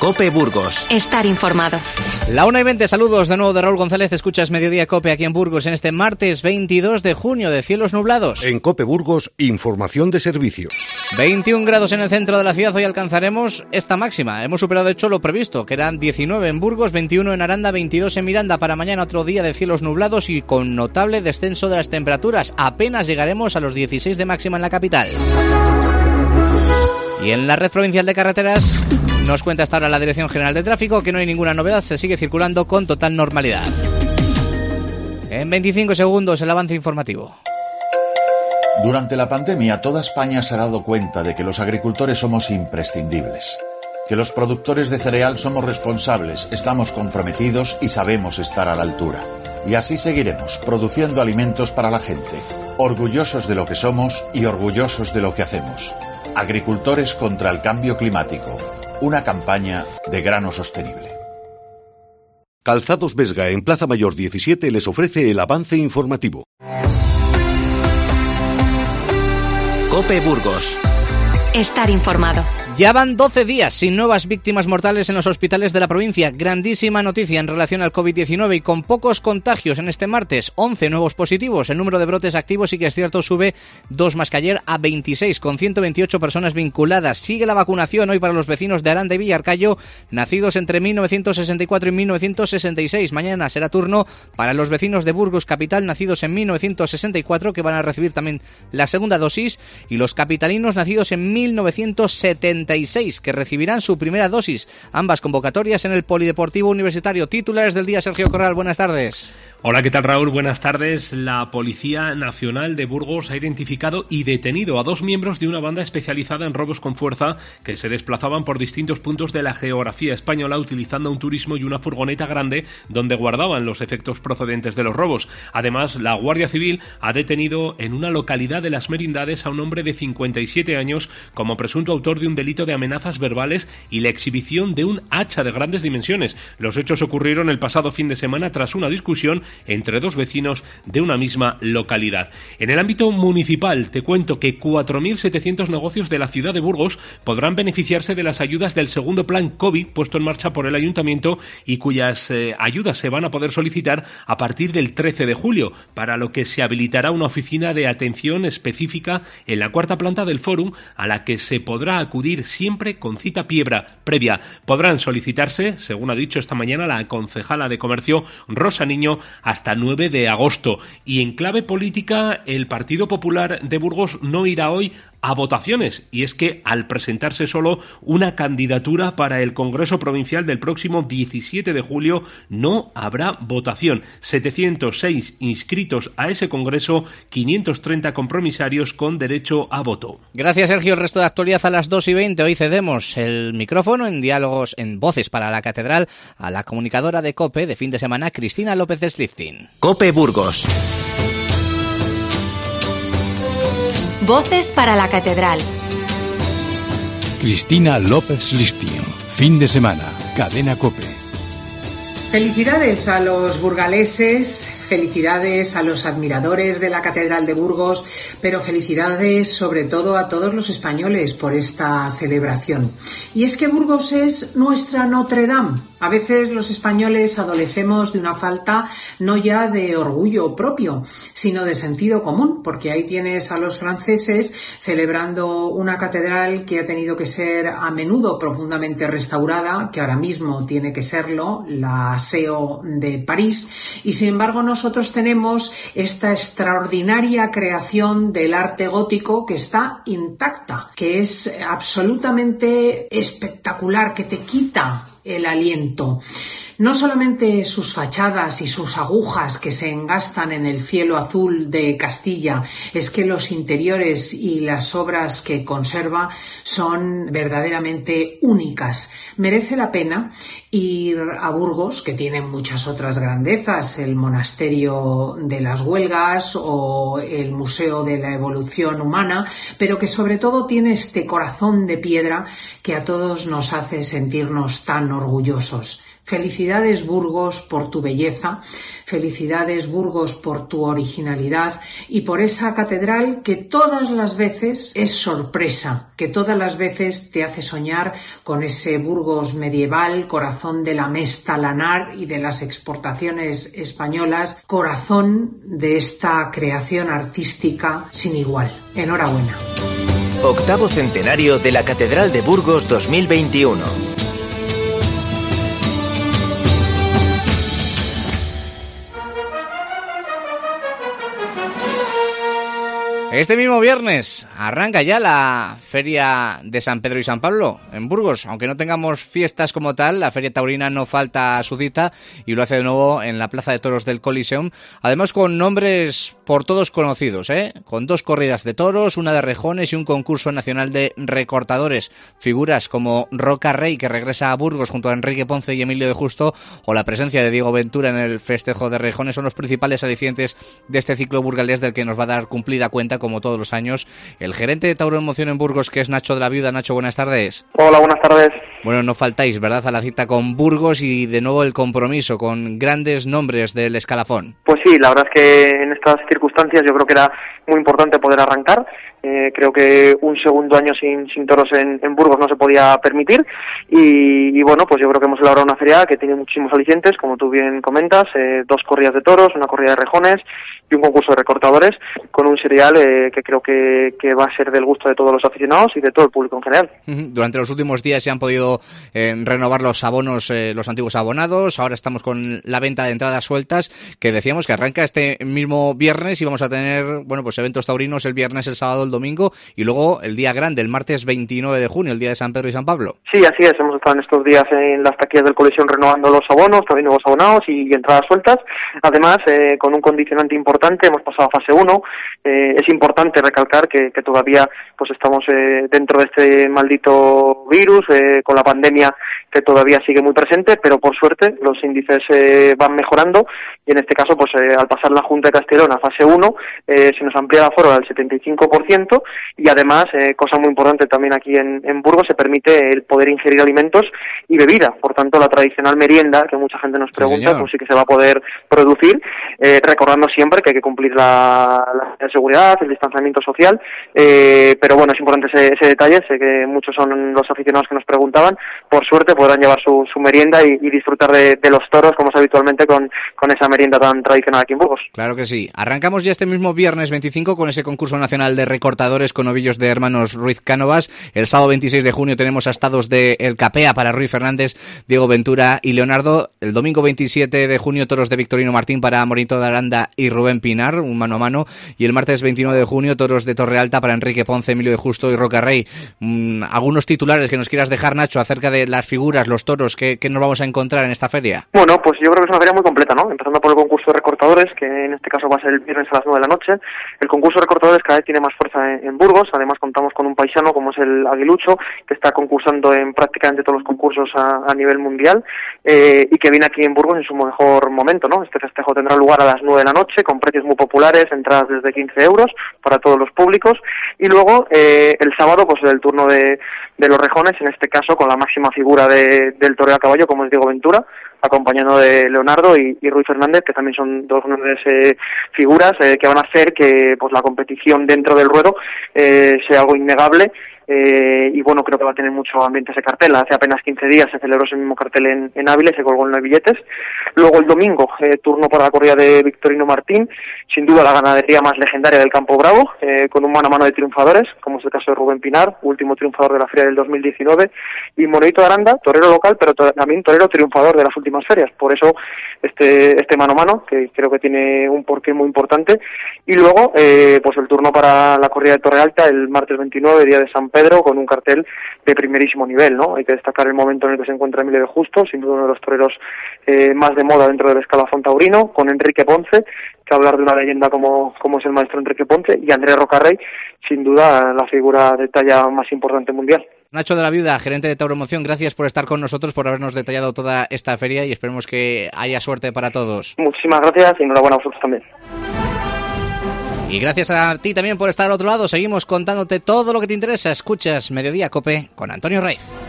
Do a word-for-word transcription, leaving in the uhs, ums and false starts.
COPE Burgos. Estar informado. La una y veinte, saludos de nuevo de Raúl González. Escuchas Mediodía COPE aquí en Burgos en este martes veintidós de junio de cielos nublados. En COPE Burgos, información de servicio. veintiún grados en el centro de la ciudad. Hoy alcanzaremos esta máxima. Hemos superado de hecho lo previsto, que eran diecinueve en Burgos, veintiuno en Aranda, veintidós en Miranda. Para mañana otro día de cielos nublados y con notable descenso de las temperaturas. Apenas llegaremos a los dieciséis de máxima en la capital. Y en la red provincial de carreteras nos cuenta hasta ahora la Dirección General de Tráfico que no hay ninguna novedad, se sigue circulando con total normalidad. En veinticinco segundos el avance informativo. Durante la pandemia toda España se ha dado cuenta de que los agricultores somos imprescindibles, que los productores de cereal somos responsables, estamos comprometidos y sabemos estar a la altura. Y así seguiremos produciendo alimentos para la gente, orgullosos de lo que somos y orgullosos de lo que hacemos. Agricultores contra el cambio climático. Una campaña de grano sostenible. Calzados Vesga en Plaza Mayor diecisiete les ofrece el avance informativo. COPE Burgos. Estar informado. Ya van doce días sin nuevas víctimas mortales en los hospitales de la provincia. Grandísima noticia en relación al covid diecinueve y con pocos contagios en este martes. once nuevos positivos. El número de brotes activos sí que es cierto sube dos más que ayer a veintiséis, con ciento veintiocho personas vinculadas. Sigue la vacunación hoy para los vecinos de Aranda y Villarcayo, nacidos entre mil novecientos sesenta y cuatro y mil novecientos sesenta y seis. Mañana será turno para los vecinos de Burgos Capital, nacidos en mil novecientos sesenta y cuatro, que van a recibir también la segunda dosis, y los capitalinos nacidos en mil novecientos setenta y seis, que recibirán su primera dosis. Ambas convocatorias en el Polideportivo Universitario. Titulares del día, Sergio Corral, buenas tardes. Hola, ¿qué tal, Raúl? Buenas tardes. La Policía Nacional de Burgos ha identificado y detenido a dos miembros de una banda especializada en robos con fuerza que se desplazaban por distintos puntos de la geografía española utilizando un turismo y una furgoneta grande donde guardaban los efectos procedentes de los robos. Además, la Guardia Civil ha detenido en una localidad de Las Merindades a un hombre de cincuenta y siete años como presunto autor de un delito de amenazas verbales y la exhibición de un hacha de grandes dimensiones. Los hechos ocurrieron el pasado fin de semana tras una discusión entre dos vecinos de una misma localidad. En el ámbito municipal, te cuento que cuatro mil setecientos negocios de la ciudad de Burgos podrán beneficiarse de las ayudas del segundo plan COVID puesto en marcha por el Ayuntamiento y cuyas eh, ayudas se van a poder solicitar a partir del trece de julio, para lo que se habilitará una oficina de atención específica en la cuarta planta del Fórum, a la que se podrá acudir siempre con cita piebra previa. Podrán solicitarse, según ha dicho esta mañana la concejala de Comercio, Rosa Niño, hasta nueve de agosto. Y en clave política, el Partido Popular de Burgos no irá hoy a votaciones, y es que al presentarse solo una candidatura para el Congreso Provincial del próximo diecisiete de julio, no habrá votación. setecientos seis inscritos a ese Congreso, quinientos treinta compromisarios con derecho a voto. Gracias, Sergio. El resto de actualidad a las dos y veinte. Hoy cedemos el micrófono en diálogos, en Voces para la Catedral, a la comunicadora de COPE de fin de semana, Cristina López Sliftin. COPE Burgos. Voces para la Catedral. Cristina López Listín. Fin de semana. Cadena COPE. Felicidades a los burgaleses, felicidades a los admiradores de la Catedral de Burgos, pero felicidades sobre todo a todos los españoles por esta celebración. Y es que Burgos es nuestra Notre Dame. A veces los españoles adolecemos de una falta no ya de orgullo propio, sino de sentido común, porque ahí tienes a los franceses celebrando una catedral que ha tenido que ser a menudo profundamente restaurada, que ahora mismo tiene que serlo, la S E O de París, y sin embargo nosotros tenemos esta extraordinaria creación del arte gótico que está intacta, que es absolutamente espectacular, que te quita el aliento. No solamente sus fachadas y sus agujas que se engastan en el cielo azul de Castilla, es que los interiores y las obras que conserva son verdaderamente únicas. Merece la pena ir a Burgos, que tiene muchas otras grandezas, el Monasterio de las Huelgas o el Museo de la Evolución Humana, pero que sobre todo tiene este corazón de piedra que a todos nos hace sentirnos tan orgullosos. Felicidades Burgos por tu belleza, felicidades Burgos por tu originalidad y por esa catedral que todas las veces es sorpresa, que todas las veces te hace soñar con ese Burgos medieval, corazón de la Mesta lanar y de las exportaciones españolas, corazón de esta creación artística sin igual. Enhorabuena. Octavo centenario de la Catedral de Burgos dos mil veintiuno. Este mismo viernes arranca ya la Feria de San Pedro y San Pablo en Burgos. Aunque no tengamos fiestas como tal, la Feria Taurina no falta a su cita y lo hace de nuevo en la Plaza de Toros del Coliseum. Además con nombres por todos conocidos, ¿eh? Con dos corridas de toros, una de rejones y un concurso nacional de recortadores. Figuras como Roca Rey, que regresa a Burgos junto a Enrique Ponce y Emilio de Justo, o la presencia de Diego Ventura en el festejo de rejones son los principales alicientes de este ciclo burgalés del que nos va a dar cumplida cuenta, como todos los años, el gerente de Tauro Emoción en Burgos, que es Nacho de la Viuda. Nacho, buenas tardes. Hola, buenas tardes. Bueno, no faltáis, ¿verdad?, a la cita con Burgos y de nuevo el compromiso con grandes nombres del escalafón. Pues sí, la verdad es que en estas circunstancias yo creo que era muy importante poder arrancar. Eh, creo que un segundo año sin, sin toros en, en Burgos no se podía permitir y, y bueno, pues yo creo que hemos elaborado una feria que tiene muchísimos alicientes, como tú bien comentas, eh, dos corridas de toros, una corrida de rejones y un concurso de recortadores con un serial eh, que creo que, que va a ser del gusto de todos los aficionados y de todo el público en general. Durante los últimos días se han podido eh, renovar los abonos, eh, los antiguos abonados. Ahora estamos con la venta de entradas sueltas, que decíamos que arranca este mismo viernes y vamos a tener, bueno, pues eventos taurinos el viernes, el sábado, el domingo y luego el día grande, el martes veintinueve de junio, el día de San Pedro y San Pablo. Sí, así es. Hemos estado en estos días en las taquillas del Coliseum renovando los abonos, también nuevos abonados y, y entradas sueltas. Además, eh, con un condicionante importante, hemos pasado a fase uno. Eh, es importante recalcar que, que todavía pues estamos eh, dentro de este maldito virus, eh, con la pandemia que todavía sigue muy presente, pero por suerte los índices eh, van mejorando y en este caso, pues eh, al pasar la Junta de Castellón a fase uno, eh, se nos amplía el aforo al setenta y cinco por ciento y además, eh, cosa muy importante también aquí en, en Burgos, se permite el poder ingerir alimentos y bebida. Por tanto, la tradicional merienda, que mucha gente nos pregunta, sí, pues sí que se va a poder producir, eh, recordando siempre que hay que cumplir la, la seguridad, el distanciamiento social, eh, pero bueno, es importante ese, ese detalle. Sé que muchos son los aficionados que nos preguntaban. Por suerte podrán llevar su, su merienda y, y disfrutar de, de los toros, como es habitualmente, con, con esa merienda tan tradicional aquí en Burgos. Claro que sí. Arrancamos ya este mismo viernes veinticinco con ese concurso nacional de recortadores con novillos de hermanos Ruiz Cánovas. El sábado veintiséis de junio tenemos astados de El Capea para Ruiz Fernández, Diego Ventura y Leonardo. El domingo veintisiete de junio toros de Victorino Martín para Morito de Aranda y Rubén Pinar, un mano a mano. Y el martes veintinueve de junio toros de Torrealta para Enrique Ponce, Emilio de Justo y Roca Rey. Mm, ¿Algunos titulares que nos quieras dejar, Nacho, acerca de las figuras, los toros, que, que nos vamos a encontrar en esta feria? Bueno, pues yo creo que es una feria muy completa, ¿no? Empezando por el concurso de recortadores, que en este caso va a ser el viernes a las nueve de la noche. El concurso de recortadores cada vez tiene más fuerza en, en Burgos. Además contamos con un paisano como es el Aguilucho, que está concursando en prácticamente todos los concursos a, a nivel mundial, eh, y que viene aquí en Burgos en su mejor momento, ¿no? Este festejo tendrá lugar a las nueve de la noche, con precios muy populares, entradas desde quince euros para todos los públicos. Y luego eh, el sábado, pues el turno de, de los rejones, en este caso con la máxima figura de, del toreo a caballo, como es Diego Ventura, acompañado de Leonardo y, y Ruiz Fernández, que también son dos grandes eh, figuras eh, que van a hacer que pues la competición dentro del ruedo eh, sea algo innegable. Eh, y bueno, creo que va a tener mucho ambiente ese cartel. Hace apenas quince días se celebró ese mismo cartel en, en Ávila y se colgó en nueve billetes. Luego el domingo, eh, turno para la corrida de Victorino Martín, sin duda la ganadería más legendaria del Campo Bravo, eh, con un mano a mano de triunfadores, como es el caso de Rubén Pinar, último triunfador de la feria del dos mil diecinueve, y Morito de Aranda, torero local, pero to- también torero triunfador de las últimas ferias. Por eso este este mano a mano, que creo que tiene un porqué muy importante. Y luego, eh, pues el turno para la corrida de Torrealta, el martes veintinueve, día de San Pedro, con un cartel de primerísimo nivel, ¿no? Hay que destacar el momento en el que se encuentra Emilio de Justo, sin duda uno de los toreros eh, más de moda dentro del escalafón taurino, con Enrique Ponce, que hablar de una leyenda como, como es el maestro Enrique Ponce, y Andrés Rocarrey, sin duda la figura de talla más importante mundial. Nacho de la Viuda, gerente de Tauro Emoción, gracias por estar con nosotros, por habernos detallado toda esta feria y esperemos que haya suerte para todos. Muchísimas gracias y enhorabuena a vosotros también. Y gracias a ti también por estar al otro lado. Seguimos contándote todo lo que te interesa. Escuchas Mediodía Cope con Antonio Raiz.